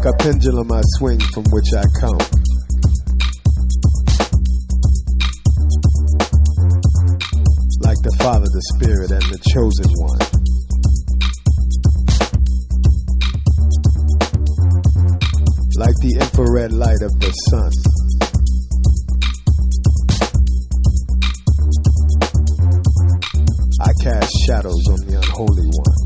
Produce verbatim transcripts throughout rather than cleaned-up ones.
Like a pendulum I swing from which I come. Like the Father, the Spirit, and the chosen one. Like the infrared light of the sun. I cast shadows on the unholy ones.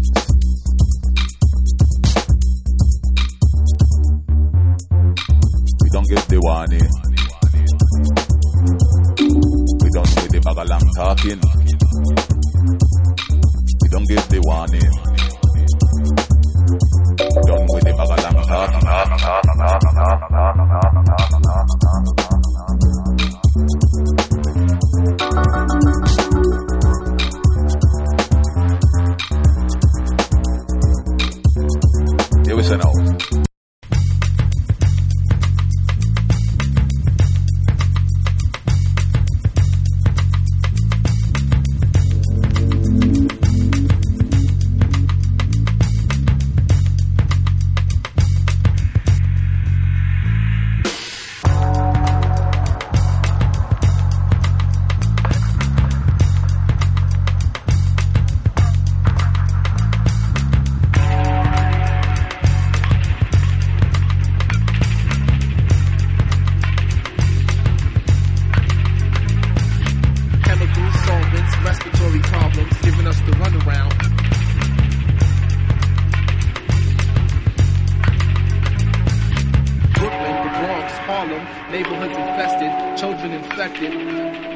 We don't get the warning. We don't get the bagalang talking. We don't get the warning. Done with the bagalang talking. Here we say now. Neighborhoods infested, children infected.